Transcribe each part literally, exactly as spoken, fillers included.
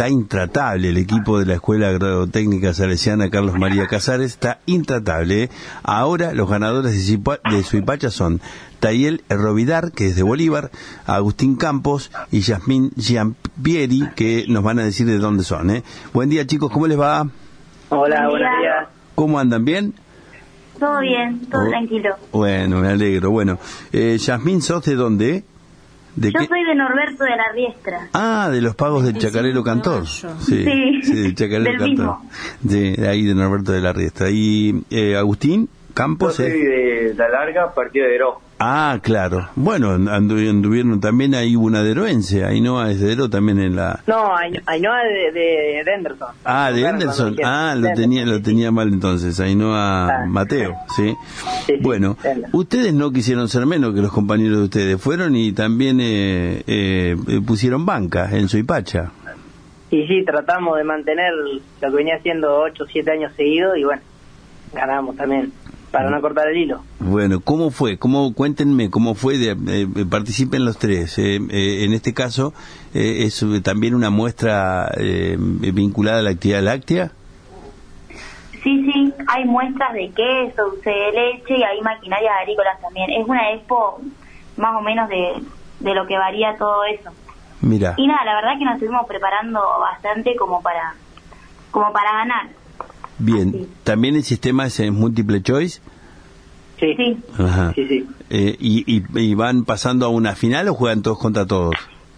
está intratable. El equipo de la Escuela Agrotécnica Salesiana Carlos María Casares está intratable. ¿eh? Ahora los ganadores de, Zipa, de Suipacha son Tayel Rovidar, que es de Bolívar, Agustín Campos y Yasmín Giampieri, que nos van a decir de dónde son. ¿eh? Buen día, chicos, ¿cómo les va? Hola, buenos días. ¿Cómo andan? ¿Bien? Todo bien, todo oh, tranquilo. Bueno, me alegro. Bueno, eh, Yasmín, ¿sos de dónde? ¿De Yo qué? soy de Norberto de la Riestra. Ah, de los pagos del Chacarero Cantor. Sí, sí, sí del Chacarero del Cantor. Mismo. De, de ahí, de Norberto de la Riestra. ¿Y eh, Agustín Campos? Yo soy de La Larga, partido de Deró. Ah, claro. Bueno, andu anduvieron también, ahí una deroense. Ainhoa es de Deró también en la... No, Ainhoa de, de, de Henderson. Ah, de Henderson. Ah, lo tenía lo tenía mal entonces. Ainhoa ah, Mateo, ¿sí? Sí, sí, bueno, sí, ustedes no quisieron ser menos que los compañeros de ustedes. Fueron y también eh, eh, pusieron banca en Suipacha. Y sí, tratamos de mantener lo que venía haciendo ocho o siete años seguidos y bueno, ganamos también. Para no cortar el hilo. Bueno, ¿cómo fue? ¿Cómo, cuéntenme, cómo fue? De, eh, participen los tres. Eh, eh, en este caso, eh, ¿es también una muestra eh, vinculada a la actividad láctea? Sí, sí, hay muestras de queso, dulce de leche y hay maquinarias agrícolas también. Es una expo más o menos de, de lo que varía todo eso. Mira. Y nada, la verdad que nos estuvimos preparando bastante como para, como para ganar. Bien, Así. ¿también el sistema es en múltiple choice? Sí, sí. Ajá. sí, sí. Eh, y, y, ¿Y van pasando a una final o juegan todos contra todos?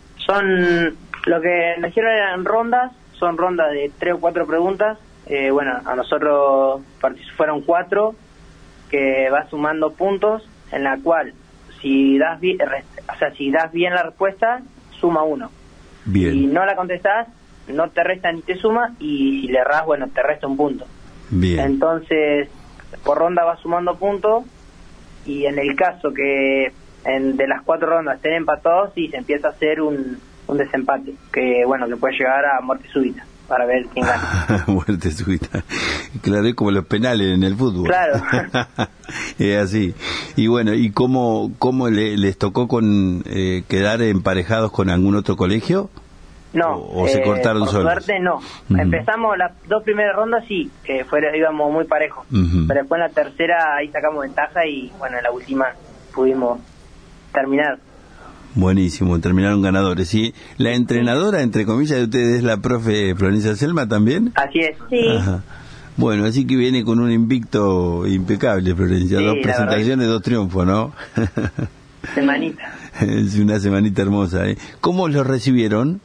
Son, lo que nos hicieron eran rondas, son rondas de tres o cuatro preguntas. Eh, bueno, a nosotros fueron cuatro, que va sumando puntos, en la cual, si das bien, o sea, si das bien la respuesta, suma uno. Bien. Si no la contestás, no te resta ni te suma, y si le errás, bueno, te resta un punto. Bien. Entonces, por ronda va sumando puntos, y en el caso que en, de las cuatro rondas estén empatados, sí, se empieza a hacer un, un desempate, que bueno, que puede llegar a muerte súbita, para ver quién gana. Muerte súbita. Claro, es como los penales en el fútbol. Claro. Es así. Y bueno, ¿y cómo, cómo le, les tocó con eh, quedar emparejados con algún otro colegio? No, o, o se eh, cortaron por solos. suerte no. Uh-huh. Empezamos las dos primeras rondas, sí, que fuera, íbamos muy parejos. Uh-huh. Pero después en la tercera ahí sacamos ventaja y bueno, en la última pudimos terminar. Buenísimo, terminaron ganadores. ¿Y la entrenadora, entre comillas, de ustedes es la profe Florencia Selma también? Así es. Sí. Ajá. Bueno, así que viene con un invicto impecable, Florencia. Sí, dos presentaciones, dos triunfos, ¿no? Semanita. Es una semanita hermosa, ¿eh? ¿Cómo los recibieron?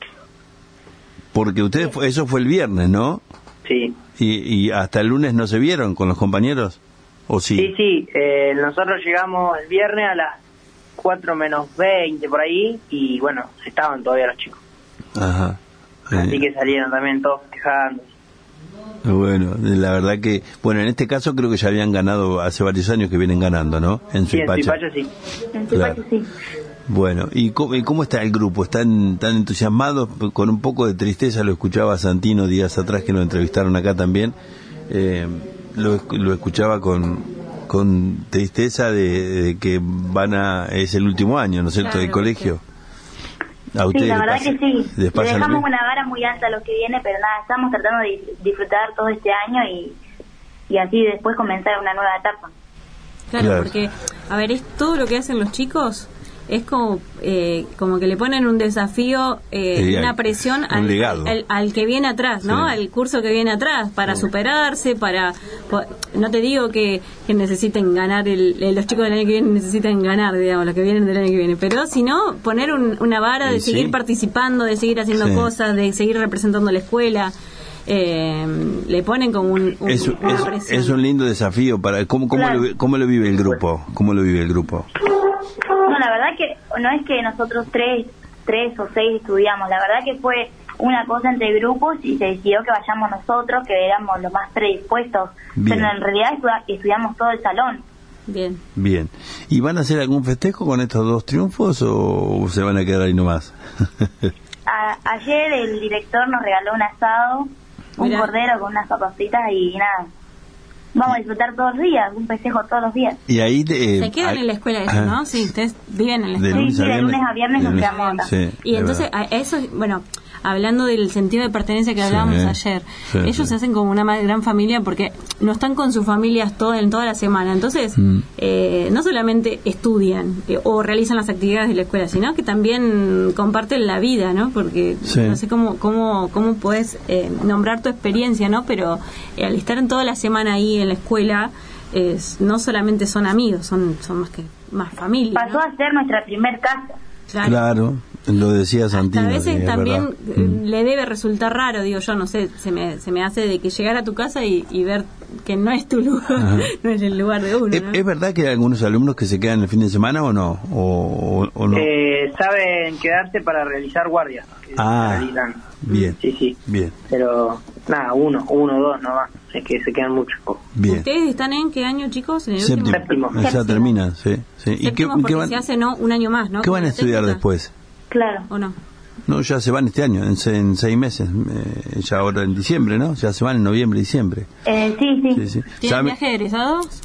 Porque ustedes, sí. Eso fue el viernes, ¿no? Sí. ¿Y, y hasta el lunes no se vieron con los compañeros? ¿O sí? Sí, sí. Eh, nosotros llegamos el viernes a las cuatro menos veinte por ahí y bueno, estaban todavía los chicos. Ajá. Así eh. que salieron también todos festejando. Bueno, la verdad que, bueno, en este caso creo que ya habían ganado hace varios años que vienen ganando, ¿no? En sí, Suipacha. En Suipacha sí. En Suipacha claro. sí. Bueno, ¿y cómo, y cómo está el grupo? ¿Están tan entusiasmados? Con un poco de tristeza lo escuchaba a Santino días atrás, que lo entrevistaron acá también. Eh, lo, lo escuchaba con, con tristeza de, de que van a, es el último año, ¿no es cierto?, claro, del colegio. ¿A ustedes sí, la verdad pasa, que sí. Le dejamos una vara muy alta a lo que viene, pero nada, estamos tratando de disfrutar todo este año y, y así después comenzar una nueva etapa. Claro, claro, porque, a ver, es todo lo que hacen los chicos, es como eh, como que le ponen un desafío, eh, sí, una presión un al, al, al que viene atrás, ¿no? Sí. Al curso que viene atrás, para sí. superarse, para... No te digo que, que necesiten ganar, el, el, los chicos del año que viene necesiten ganar, digamos, los que vienen del año que viene, pero sino poner un, una vara de sí. seguir participando, de seguir haciendo sí. cosas, de seguir representando la escuela. Eh, le ponen como un, un es, una es, presión. Es un lindo desafío para... ¿Cómo, cómo, claro. lo, cómo lo vive el grupo? ¿Cómo lo vive el grupo? No, la verdad que no es que nosotros tres, tres o seis estudiamos, la verdad que fue una cosa entre grupos y se decidió que vayamos nosotros, que éramos los más predispuestos, bien. Pero en realidad estu- estudiamos todo el salón. Bien. Bien. ¿Y van a hacer algún festejo con estos dos triunfos o se van a quedar ahí nomás? a, ayer el director nos regaló un asado, un Mirá. cordero con unas papas fritas y nada. Vamos a disfrutar todos los días, un festejo todos los días. Y ahí de, eh, se quedan a, en la escuela eso, ¿no? Sí, ustedes viven en la escuela. Sí, sí, de lunes a viernes nos quedamos acá. Sí, y entonces, a eso, bueno, hablando del sentido de pertenencia que hablábamos sí, ayer, sí, ellos sí. se hacen como una gran familia porque no están con sus familias todo, en toda la semana, entonces mm. eh, no solamente estudian eh, o realizan las actividades de la escuela, sino que también comparten la vida, ¿no? Porque sí. no sé cómo cómo cómo puedes eh, nombrar tu experiencia, ¿no? Pero eh, al estar en toda la semana ahí en la escuela, es, no solamente son amigos, son son más que más familia. Pasó ¿no? a ser nuestra primer casa. Claro, claro, lo decía Santino. A veces sí, también mm. le debe resultar raro, digo yo, no sé, se me se me hace de que llegar a tu casa y, y ver que no es tu lugar, ajá. no es el lugar de uno. ¿Es, ¿no? ¿Es verdad que hay algunos alumnos que se quedan el fin de semana o no? ¿O, o, o no? Eh, saben quedarse para realizar guardias. Ah, realizan. bien. Sí, sí. Bien. Pero nada, uno, uno, dos, no más. Es que se quedan muchos. Bien. ¿Ustedes están en qué año, chicos? En el séptimo. Séptimo. Ya termina, sí. sí. ¿Y qué, qué van? Se hace no un año más, ¿no? ¿Qué van a estudiar después? Claro. ¿O no? No, ya se van este año, en, en seis meses, eh, ya ahora en diciembre, ¿no? Ya se van en noviembre, diciembre. Eh, sí, sí. sí, sí. ¿Tienen viaje de egresados?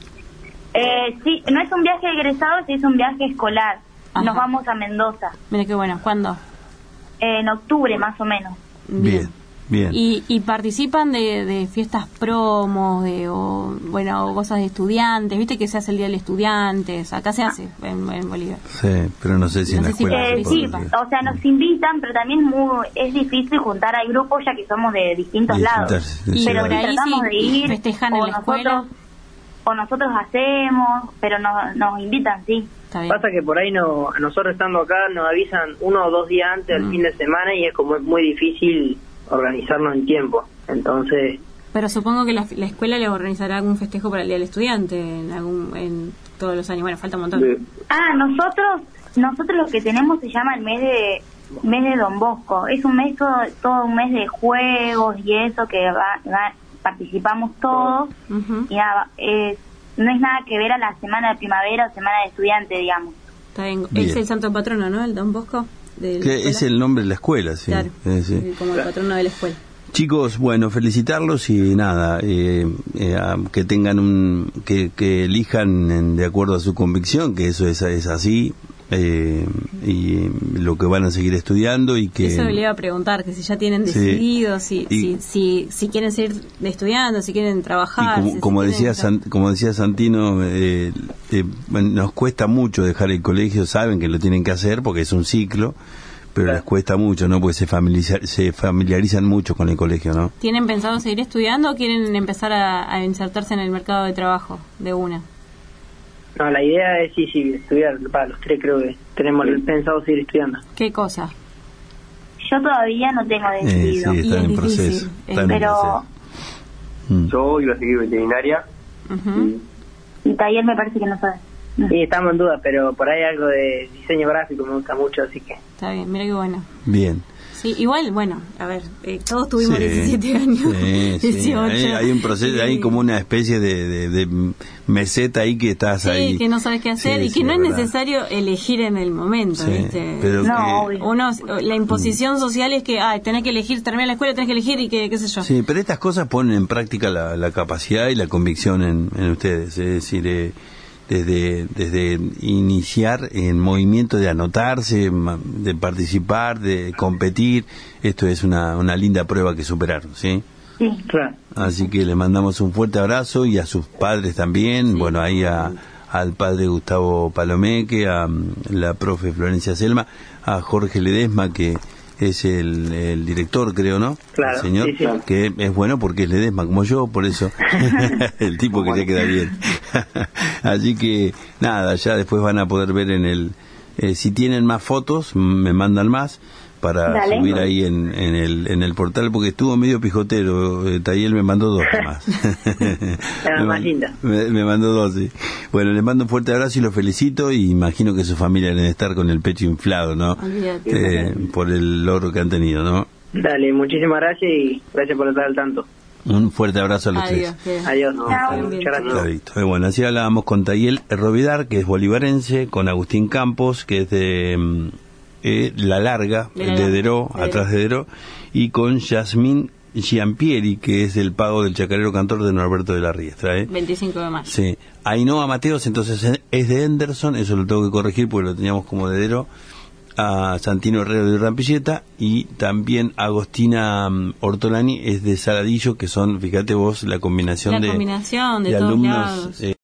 Eh, sí, no es un viaje de egresados, es un viaje escolar. Ajá. Nos vamos a Mendoza. Mira qué bueno, ¿cuándo? Eh, en octubre, más o menos. Bien. Bien. ¿Y, y participan de, de fiestas promos, de o, bueno, o cosas de estudiantes? ¿Viste que se hace el Día del Estudiante? Acá se hace ah. en, en Bolivia. Sí, pero no sé si no en la si escuela. Eh, sí, o sea, nos invitan, pero también muy, es difícil juntar al grupo ya que somos de distintos y lados. Sí, pero por ahí tratamos sí de ir, festejan en la escuela. O nosotros hacemos, pero nos, nos invitan, sí. Pasa que por ahí no, nosotros estando acá nos avisan uno o dos días antes del mm. fin de semana y es como es muy difícil organizarnos en tiempo, entonces... Pero supongo que la, la escuela le organizará algún festejo para el Día del Estudiante en algún en todos los años. Bueno, falta un montón. Ah, nosotros nosotros lo que tenemos se llama el mes de mes de Don Bosco. Es un mes, todo, todo un mes de juegos y eso que va, va, participamos todos. Uh-huh. Y nada, es, no es nada que ver a la semana de primavera o semana de estudiante, digamos. Está bien. Es el santo patrono, ¿no? El Don Bosco. Que es el nombre de la escuela, sí. Claro, eh, sí. como el patrono de la escuela. Chicos, bueno, felicitarlos y nada, eh, eh, que tengan un, que, que elijan en, de acuerdo a su convicción, que eso es, es así, eh, y lo que van a seguir estudiando y que... Eso le iba a preguntar, que si ya tienen decidido, sí, si, y, si, si, si quieren seguir estudiando, si quieren trabajar. Y como, si como, si decía San, como decía Santino, eh, eh, nos cuesta mucho dejar el colegio, saben que lo tienen que hacer porque es un ciclo, pero claro. les cuesta mucho, ¿no? Porque se, familiarizan, se familiarizan mucho con el colegio, ¿no? ¿Tienen pensado seguir estudiando o quieren empezar a, a insertarse en el mercado de trabajo de una? No, la idea es sí, sí, estudiar, para los tres creo que tenemos sí. pensado seguir estudiando. ¿Qué cosa? Yo todavía no tengo decidido. Eh, sí, está en proceso. Está en pero proceso. Yo iba a seguir veterinaria. Uh-huh. Y taller me parece que no sabe. Sí, estamos en duda, pero por ahí algo de diseño gráfico me gusta mucho, así que... Está bien, mira qué bueno. Bien. Sí, igual, bueno, a ver, eh, todos tuvimos sí, diecisiete años, sí, dieciocho. Sí. Hay, hay un proceso, sí. hay como una especie de, de, de meseta ahí que estás sí, ahí. Sí, que no sabes qué hacer sí, y que sí, no es verdad. necesario elegir en el momento, sí, ¿viste? Pero no, que... uno, la imposición mm. social es que, ah, tenés que elegir, terminar la escuela, tenés que elegir y que, qué sé yo. Sí, pero estas cosas ponen en práctica la, la capacidad y la convicción en, en ustedes, es decir... Eh, Desde, desde iniciar en movimiento de anotarse, de participar, de competir, esto es una, una linda prueba que superaron, ¿sí? Sí, claro. Así que le mandamos un fuerte abrazo y a sus padres también, sí. bueno, ahí a, al padre Gustavo Palomeque, a la profe Florencia Selma, a Jorge Ledesma, que es el, el director, creo, ¿no? Claro, el señor, sí, sí. que es bueno porque es Ledesma como yo, por eso el tipo que ya queda bien. Así que nada, ya después van a poder ver en el, eh, si tienen más fotos, me mandan más para Dale. subir ahí en, en el en el portal, porque estuvo medio pijotero, eh, Tayel me mandó dos más. Era más linda. Me, me mandó dos, sí. Bueno, les mando un fuerte abrazo y los felicito, y imagino que su familia deben estar con el pecho inflado, ¿no? Eh, por el logro que han tenido, ¿no? Dale, muchísimas gracias y gracias por estar al tanto. Un fuerte abrazo a los Adiós, tres. Adiós. No, Chao. muchas gracias. Claro, bueno, así hablábamos con Tayel Rovidar, que es bolivarense, con Agustín Campos, que es de eh, La Larga, de, la de Deró, de atrás de Deró, y con Yasmín Giampieri, que es del Pago del Chacarero Cantor de Norberto de la Riestra. ¿eh? veinticinco de mayo. Sí. Ainhoa Mateos, entonces es de Henderson, eso lo tengo que corregir porque lo teníamos como de Deró. a Santino Herrero de Rampilleta, y también Agostina um, Ortolani es de Saladillo, que son, fíjate vos, la combinación, la de, combinación de, de todos alumnos lados. Eh,